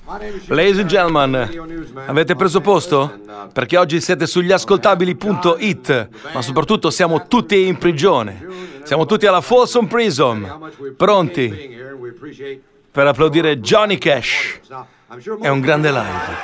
Ladies and gentlemen, avete preso posto? Perché oggi siete sugli ascoltabili.it, ma soprattutto siamo tutti in prigione. Siamo tutti alla Folsom Prison, pronti per applaudire Johnny Cash. È un grande live.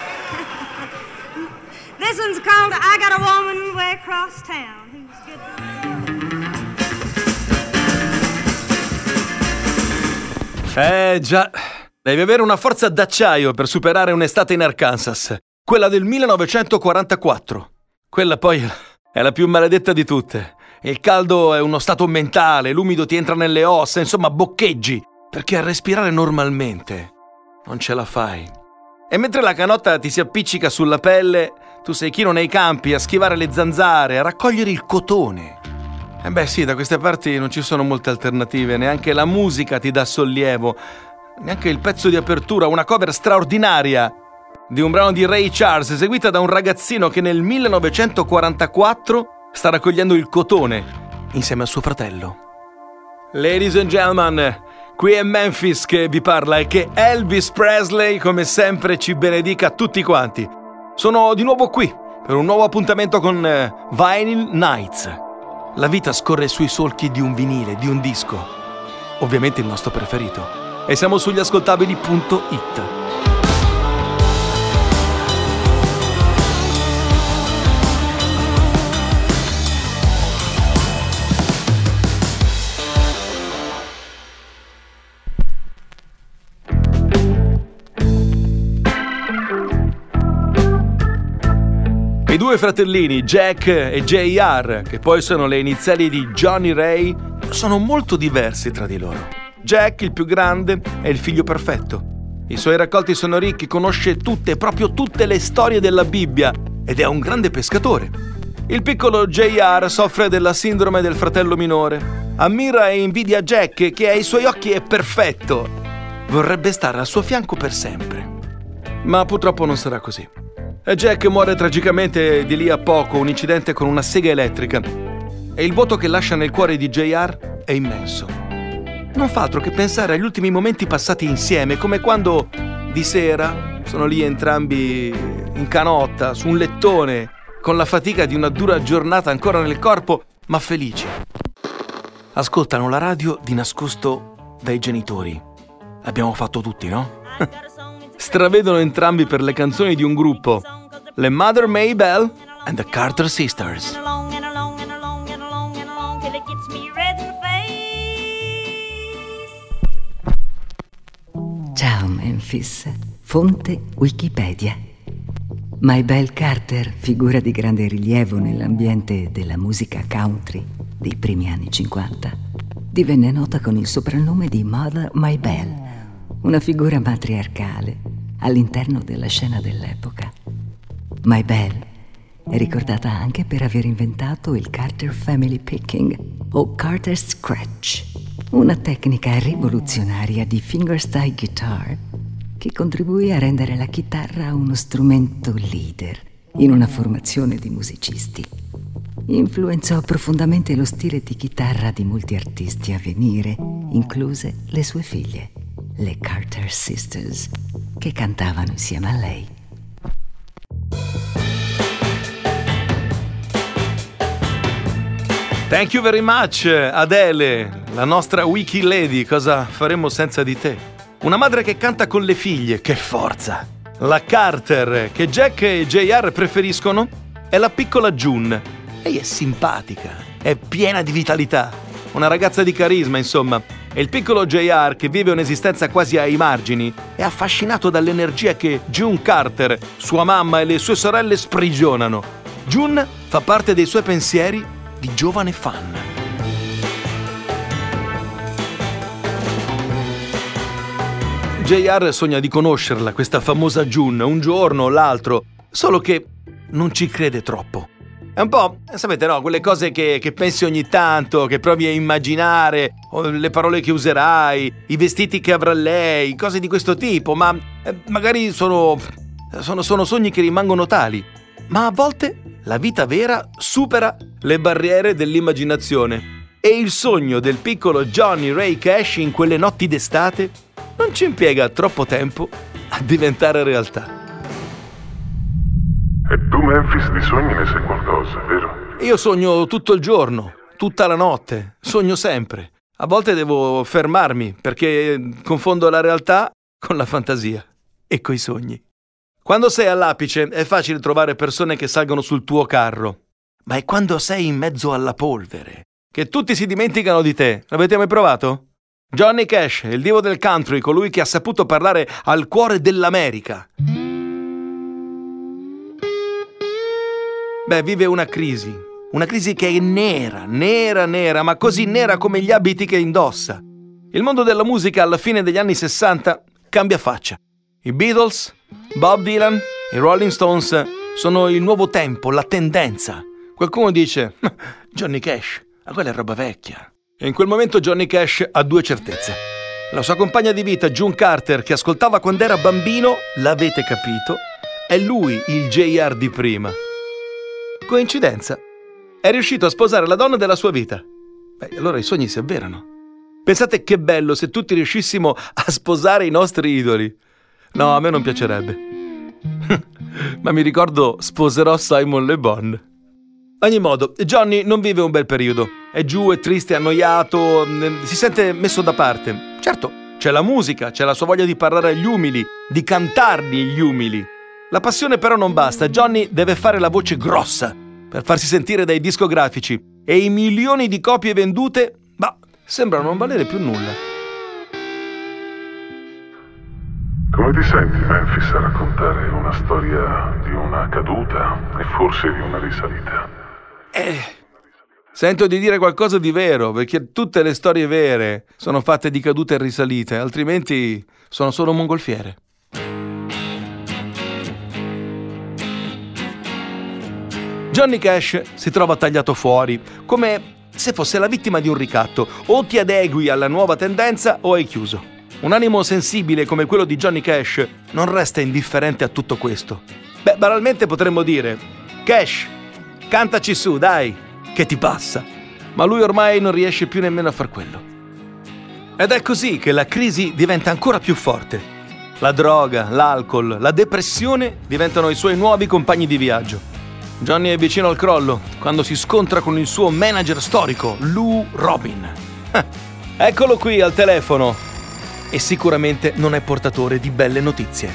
This one's called I Got a Woman Way Across Town. Già, devi avere una forza d'acciaio per superare un'estate in Arkansas, quella del 1944. Quella poi è la più maledetta di tutte. Il caldo è uno stato mentale, l'umido ti entra nelle ossa, insomma boccheggi, perché a respirare normalmente non ce la fai. E mentre la canotta ti si appiccica sulla pelle, tu sei chino nei campi a schivare le zanzare, a raccogliere il cotone. E beh sì, da queste parti non ci sono molte alternative, neanche la musica ti dà sollievo, neanche il pezzo di apertura, una cover straordinaria di un brano di Ray Charles eseguita da un ragazzino che nel 1944 sta raccogliendo il cotone insieme a suo fratello. Ladies and gentlemen, qui è Memphis che vi parla e che Elvis Presley come sempre ci benedica tutti quanti. Sono di nuovo qui per un nuovo appuntamento con Vinyl Nights. La vita scorre sui solchi di un vinile, di un disco, ovviamente il nostro preferito, e siamo sugli ascoltabili.it. I due fratellini, Jack e J.R., che poi sono le iniziali di Johnny Ray, sono molto diversi tra di loro. Jack, il più grande, è il figlio perfetto. I suoi raccolti sono ricchi, conosce proprio tutte le storie della Bibbia ed è un grande pescatore. Il piccolo J.R. soffre della sindrome del fratello minore. Ammira e invidia Jack, che ai suoi occhi è perfetto. Vorrebbe stare al suo fianco per sempre. Ma purtroppo non sarà così. Jack muore tragicamente di lì a poco, un incidente con una sega elettrica. E il vuoto che lascia nel cuore di J.R. è immenso. Non fa altro che pensare agli ultimi momenti passati insieme, come quando di sera sono lì entrambi in canotta, su un lettone, con la fatica di una dura giornata ancora nel corpo, ma felici. Ascoltano la radio di nascosto dai genitori. L'abbiamo fatto tutti, no? Stravedono entrambi per le canzoni di un gruppo, le Mother Maybelle and the Carter Sisters. Ciao Memphis, fonte Wikipedia. Maybelle Carter, figura di grande rilievo nell'ambiente della musica country dei primi anni 50, divenne nota con il soprannome di Mother Maybelle, una figura matriarcale all'interno della scena dell'epoca. Maybelle è ricordata anche per aver inventato il Carter Family Picking o Carter Scratch, una tecnica rivoluzionaria di fingerstyle guitar che contribuì a rendere la chitarra uno strumento leader in una formazione di musicisti. Influenzò profondamente lo stile di chitarra di molti artisti a venire, incluse le sue figlie, le Carter Sisters, che cantavano insieme a lei. Thank you very much, Adele, la nostra Wiki Lady. Cosa faremmo senza di te? Una madre che canta con le figlie, che forza! La Carter, che Jack e J.R. preferiscono, è la piccola June. Lei è simpatica, è piena di vitalità, una ragazza di carisma, insomma. E il piccolo J.R., che vive un'esistenza quasi ai margini, è affascinato dall'energia che June Carter, sua mamma e le sue sorelle sprigionano. June fa parte dei suoi pensieri di giovane fan. J.R. sogna di conoscerla, questa famosa June, un giorno o l'altro, solo che non ci crede troppo. È un po', sapete, no, quelle cose che pensi ogni tanto, che provi a immaginare, le parole che userai, i vestiti che avrà lei, cose di questo tipo, ma magari sono sogni che rimangono tali. Ma a volte la vita vera supera le barriere dell'immaginazione e il sogno del piccolo Johnny Ray Cash in quelle notti d'estate non ci impiega troppo tempo a diventare realtà. E tu, Memphis, di sogni ne sai qualcosa, vero? Io sogno tutto il giorno, tutta la notte, sogno sempre. A volte devo fermarmi perché confondo la realtà con la fantasia e coi sogni. Quando sei all'apice è facile trovare persone che salgono sul tuo carro, ma è quando sei in mezzo alla polvere che tutti si dimenticano di te. L'avete mai provato? Johnny Cash, il divo del country, colui che ha saputo parlare al cuore dell'America. Vive una crisi che è nera, ma così nera come gli abiti che indossa. Il mondo della musica alla fine degli anni 60 cambia faccia. I Beatles, Bob Dylan, i Rolling Stones sono il nuovo tempo, la tendenza. Qualcuno dice, Johnny Cash, ma quella è roba vecchia. E in quel momento Johnny Cash ha due certezze. La sua compagna di vita, June Carter, che ascoltava quando era bambino, l'avete capito, è lui il JR di prima. Coincidenza? È riuscito a sposare la donna della sua vita. Allora i sogni si avverano. Pensate che bello se tutti riuscissimo a sposare i nostri idoli. No, a me non piacerebbe. Ma mi ricordo sposerò Simon Le Bon. Ad ogni modo, Johnny non vive un bel periodo. È giù, è triste, è annoiato, si sente messo da parte. Certo, c'è la musica, c'è la sua voglia di parlare agli umili, di cantarli gli umili. La passione però non basta, Johnny deve fare la voce grossa per farsi sentire dai discografici e i milioni di copie vendute, sembrano non valere più nulla. Come ti senti, Memphis, a raccontare una storia di una caduta e forse di una risalita? Sento di dire qualcosa di vero, perché tutte le storie vere sono fatte di cadute e risalite, altrimenti sono solo mongolfiere. Johnny Cash si trova tagliato fuori, come se fosse la vittima di un ricatto. O ti adegui alla nuova tendenza o hai chiuso. Un animo sensibile come quello di Johnny Cash non resta indifferente a tutto questo. Banalmente potremmo dire: Cash, cantaci su, dai, che ti passa? Ma lui ormai non riesce più nemmeno a far quello. Ed è così che la crisi diventa ancora più forte. La droga, l'alcol, la depressione diventano i suoi nuovi compagni di viaggio. Johnny è vicino al crollo quando si scontra con il suo manager storico, Lou Robin. Eccolo qui al telefono e sicuramente non è portatore di belle notizie.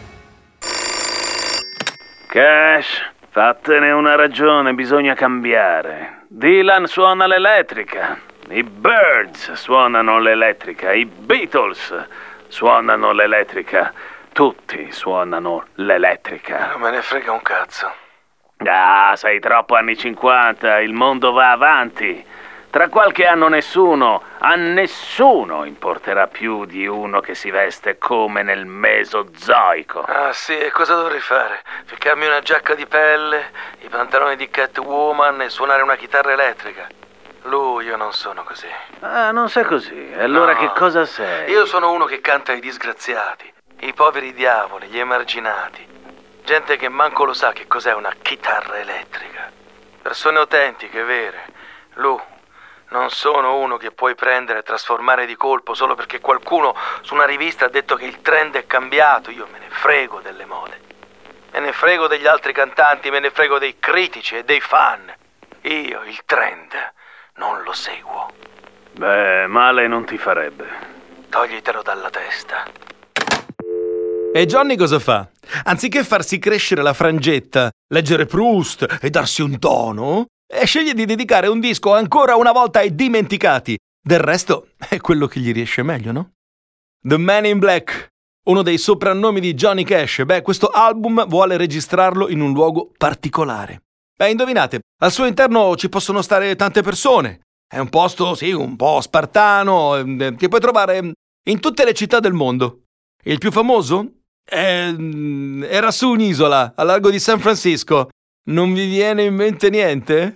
Cash, fattene una ragione, bisogna cambiare. Dylan suona l'elettrica, i Byrds suonano l'elettrica, i Beatles suonano l'elettrica, tutti suonano l'elettrica. Non me ne frega un cazzo. Sei troppo anni 50, il mondo va avanti. Tra qualche anno a nessuno importerà più di uno che si veste come nel Mesozoico. Sì, e cosa dovrei fare? Ficcarmi una giacca di pelle, i pantaloni di Catwoman e suonare una chitarra elettrica? Io non sono così. Non sei così, allora no. Che cosa sei? Io sono uno che canta ai disgraziati, i poveri diavoli, gli emarginati. Gente che manco lo sa che cos'è una chitarra elettrica. Persone autentiche, vere. Non sono uno che puoi prendere e trasformare di colpo solo perché qualcuno su una rivista ha detto che il trend è cambiato. Io me ne frego delle mode. Me ne frego degli altri cantanti, me ne frego dei critici e dei fan. Io il trend non lo seguo. Male non ti farebbe. Toglitelo dalla testa. E Johnny cosa fa? Anziché farsi crescere la frangetta, leggere Proust e darsi un tono, sceglie di dedicare un disco ancora una volta ai dimenticati. Del resto è quello che gli riesce meglio, no? The Man in Black, uno dei soprannomi di Johnny Cash. Questo album vuole registrarlo in un luogo particolare. Indovinate, al suo interno ci possono stare tante persone. È un posto, sì, un po' spartano, che puoi trovare in tutte le città del mondo. Il più famoso? Era su un'isola, al largo di San Francisco. Non vi viene in mente niente?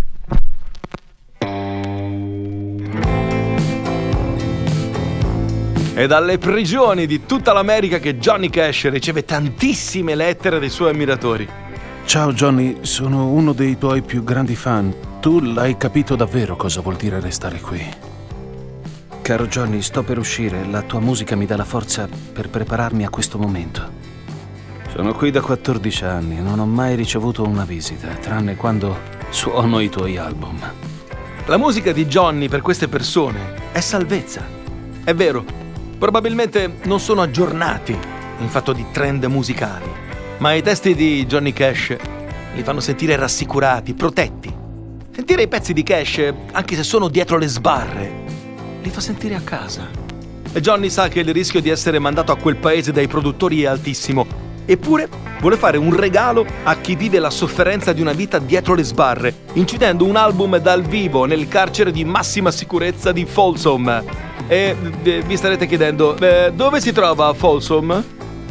È dalle prigioni di tutta l'America che Johnny Cash riceve tantissime lettere dei suoi ammiratori. Ciao Johnny, sono uno dei tuoi più grandi fan. Tu l'hai capito davvero cosa vuol dire restare qui? Caro Johnny, sto per uscire. La tua musica mi dà la forza per prepararmi a questo momento. Sono qui da 14 anni e non ho mai ricevuto una visita, tranne quando suono i tuoi album. La musica di Johnny per queste persone è salvezza. È vero, probabilmente non sono aggiornati in fatto di trend musicali, ma i testi di Johnny Cash li fanno sentire rassicurati, protetti. Sentire i pezzi di Cash, anche se sono dietro le sbarre, li fa sentire a casa. E Johnny sa che il rischio di essere mandato a quel paese dai produttori è altissimo, eppure vuole fare un regalo a chi vive la sofferenza di una vita dietro le sbarre, incidendo un album dal vivo nel carcere di massima sicurezza di Folsom. E vi starete chiedendo, dove si trova Folsom?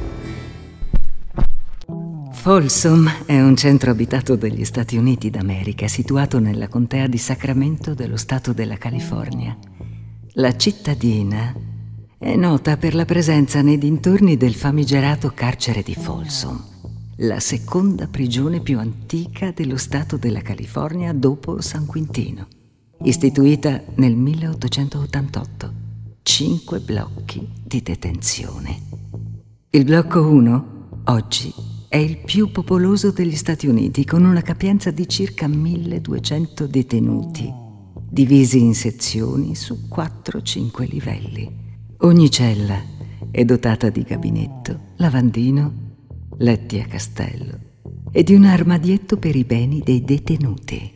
Folsom è un centro abitato degli Stati Uniti d'America, situato nella contea di Sacramento dello stato della California. La cittadina è nota per la presenza nei dintorni del famigerato carcere di Folsom, la seconda prigione più antica dello stato della California dopo San Quintino, istituita nel 1888. 5 blocchi di detenzione. Il blocco 1, oggi, è il più popoloso degli Stati Uniti, con una capienza di circa 1200 detenuti, divisi in sezioni su 4-5 livelli. Ogni cella è dotata di gabinetto, lavandino, letti a castello e di un armadietto per i beni dei detenuti.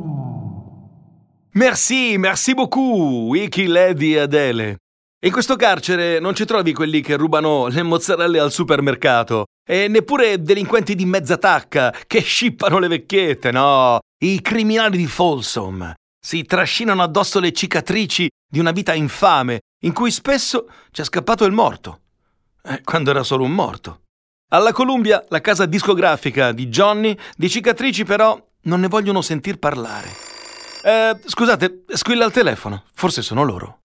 Merci beaucoup, Wiki Lady Adele. In questo carcere non ci trovi quelli che rubano le mozzarelle al supermercato e neppure delinquenti di mezza tacca che scippano le vecchiette, no. I criminali di Folsom si trascinano addosso le cicatrici di una vita infame in cui spesso c'è scappato il morto, quando era solo un morto. Alla Columbia, la casa discografica di Johnny, di cicatrici però non ne vogliono sentir parlare. Scusate, squilla il telefono, forse sono loro.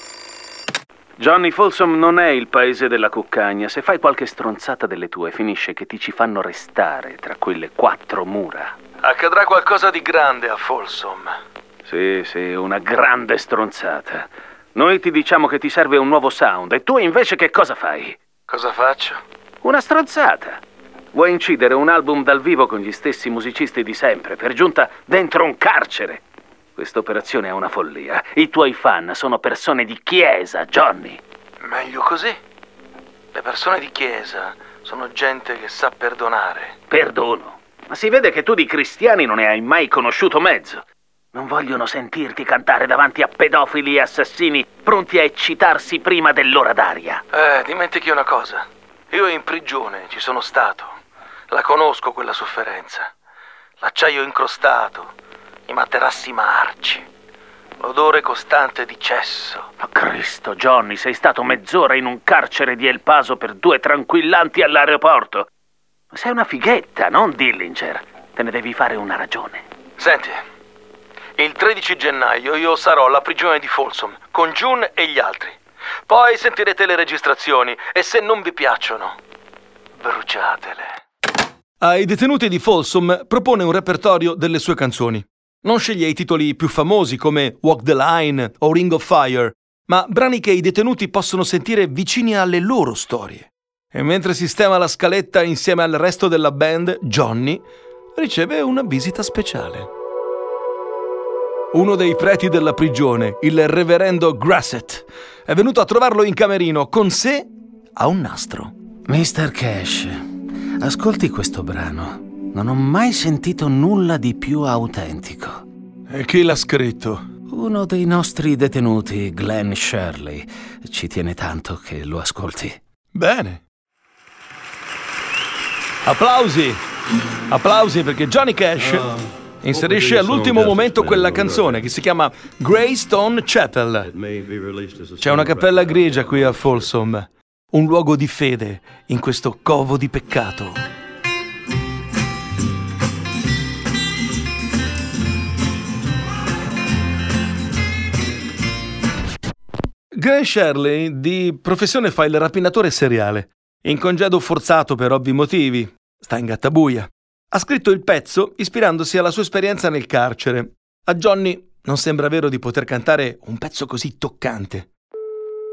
Johnny, Folsom non è il paese della cuccagna. Se fai qualche stronzata delle tue, finisce che ti ci fanno restare tra quelle 4 mura. Accadrà qualcosa di grande a Folsom. Sì, una grande stronzata. Noi ti diciamo che ti serve un nuovo sound e tu invece che cosa fai? Cosa faccio? Una stronzata. Vuoi incidere un album dal vivo con gli stessi musicisti di sempre, per giunta dentro un carcere? Questa operazione è una follia. I tuoi fan sono persone di chiesa, Johnny. Meglio così. Le persone di chiesa sono gente che sa perdonare. Perdono? Ma si vede che tu di cristiani non ne hai mai conosciuto mezzo. Non vogliono sentirti cantare davanti a pedofili e assassini pronti a eccitarsi prima dell'ora d'aria. Dimentichi una cosa. Io in prigione ci sono stato. La conosco quella sofferenza. L'acciaio incrostato, i materassi marci, l'odore costante di cesso. Ma Cristo, Johnny, sei stato mezz'ora in un carcere di El Paso per 2 tranquillanti all'aeroporto. Ma sei una fighetta, non Dillinger. Te ne devi fare una ragione. Senti, il 13 gennaio io sarò alla prigione di Folsom con June e gli altri. Poi sentirete le registrazioni e se non vi piacciono, bruciatele. Ai detenuti di Folsom propone un repertorio delle sue canzoni. Non sceglie i titoli più famosi come Walk the Line o Ring of Fire, ma brani che i detenuti possono sentire vicini alle loro storie. E mentre sistema la scaletta insieme al resto della band, Johnny riceve una visita speciale. Uno dei preti della prigione, il reverendo Grasset, è venuto a trovarlo in camerino. Con sé ha un nastro. Mr. Cash, ascolti questo brano. Non ho mai sentito nulla di più autentico. E chi l'ha scritto? Uno dei nostri detenuti, Glenn Shirley. Ci tiene tanto che lo ascolti. Bene. Applausi! Applausi perché Johnny Cash inserisce all'ultimo momento quella canzone che si chiama Greystone Chapel. C'è una cappella grigia qui a Folsom, un luogo di fede in questo covo di peccato. Glenn Shirley di professione fa il rapinatore seriale. In congedo forzato per ovvi motivi. Sta in gattabuia. Ha scritto il pezzo ispirandosi alla sua esperienza nel carcere. A Johnny non sembra vero di poter cantare un pezzo così toccante.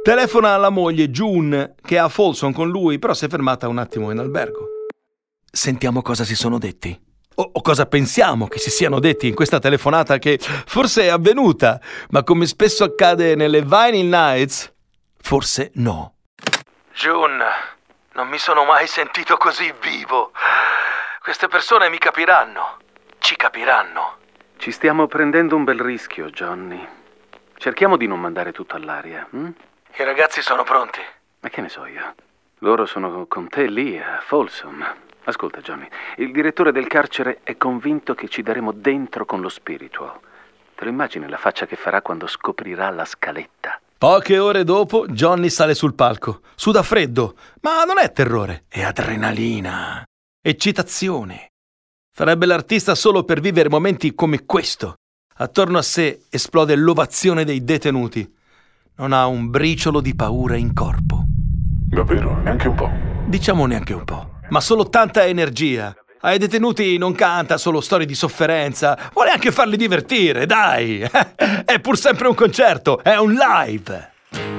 Telefona alla moglie June, che è a Folsom con lui, però si è fermata un attimo in albergo. Sentiamo cosa si sono detti. O cosa pensiamo che si siano detti in questa telefonata che forse è avvenuta, ma come spesso accade nelle Vinyl Nights, forse no. June, non mi sono mai sentito così vivo. Queste persone mi capiranno. Ci capiranno. Ci stiamo prendendo un bel rischio, Johnny. Cerchiamo di non mandare tutto all'aria. I ragazzi sono pronti. Ma che ne so io? Loro sono con te lì a Folsom. Ascolta, Johnny, il direttore del carcere è convinto che ci daremo dentro con lo spiritual. Te lo immagini la faccia che farà quando scoprirà la scaletta? Poche ore dopo, Johnny sale sul palco. Suda freddo, ma non è terrore, è adrenalina, eccitazione. Farebbe l'artista solo per vivere momenti come questo. Attorno a sé esplode l'ovazione dei detenuti. Non ha un briciolo di paura in corpo. Davvero? Neanche un po'? Diciamo neanche un po', ma solo tanta energia. Ai detenuti non canta solo storie di sofferenza, vuole anche farli divertire, dai! È pur sempre un concerto, è un live!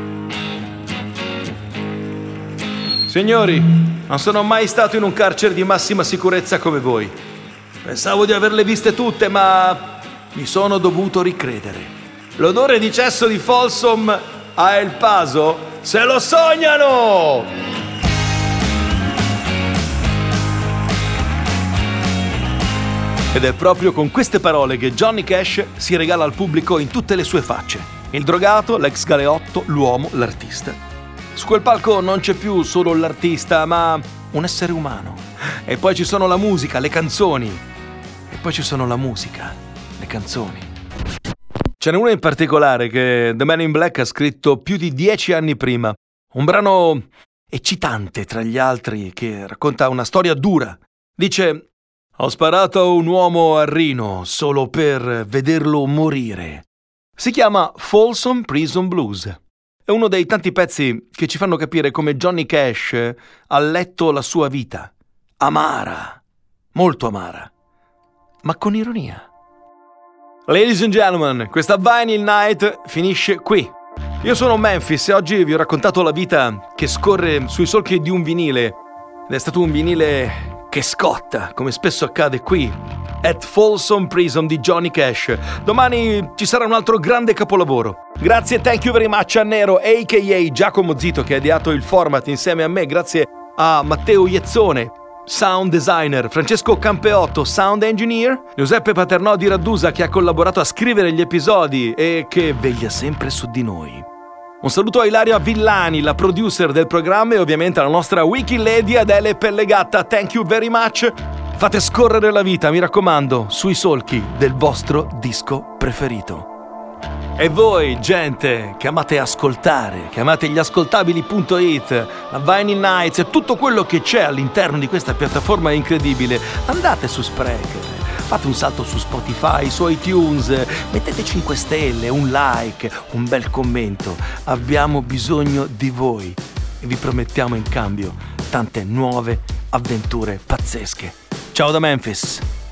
Signori, non sono mai stato in un carcere di massima sicurezza come voi. Pensavo di averle viste tutte, ma mi sono dovuto ricredere. L'odore di cesso di Folsom a El Paso se lo sognano! Ed è proprio con queste parole che Johnny Cash si regala al pubblico in tutte le sue facce. Il drogato, l'ex galeotto, l'uomo, l'artista. Su quel palco non c'è più solo l'artista, ma un essere umano. E poi ci sono la musica, le canzoni. E poi ci sono la musica, le canzoni. Ce n'è una in particolare che The Man in Black ha scritto più di 10 anni prima. Un brano eccitante tra gli altri che racconta una storia dura. Dice: ho sparato a un uomo a Reno solo per vederlo morire. Si chiama Folsom Prison Blues. È uno dei tanti pezzi che ci fanno capire come Johnny Cash ha letto la sua vita. Amara, molto amara, ma con ironia. Ladies and gentlemen, questa Vinyl Night finisce qui. Io sono Memphis e oggi vi ho raccontato la vita che scorre sui solchi di un vinile. Ed è stato un vinile che scotta, come spesso accade qui, at Folsom Prison di Johnny Cash. Domani ci sarà un altro grande capolavoro. Grazie, thank you very much a Nero, a.k.a. Giacomo Zito, che ha ideato il format insieme a me. Grazie a Matteo Iezzone, sound designer, Francesco Campeotto, sound engineer, Giuseppe Paternò di Raddusa, che ha collaborato a scrivere gli episodi e che veglia sempre su di noi. Un saluto a Ilaria Villani, la producer del programma, e ovviamente alla nostra wiki lady Adele Pellegatta. Thank you very much. Fate scorrere la vita, mi raccomando, sui solchi del vostro disco preferito. E voi, gente, che amate ascoltare, che amate gli ascoltabili.it, la Vinyl Nights e tutto quello che c'è all'interno di questa piattaforma incredibile, andate su Spreaker, fate un salto su Spotify, su iTunes, mettete 5 stelle, un like, un bel commento. Abbiamo bisogno di voi e vi promettiamo in cambio tante nuove avventure pazzesche. Ciao da Memphis!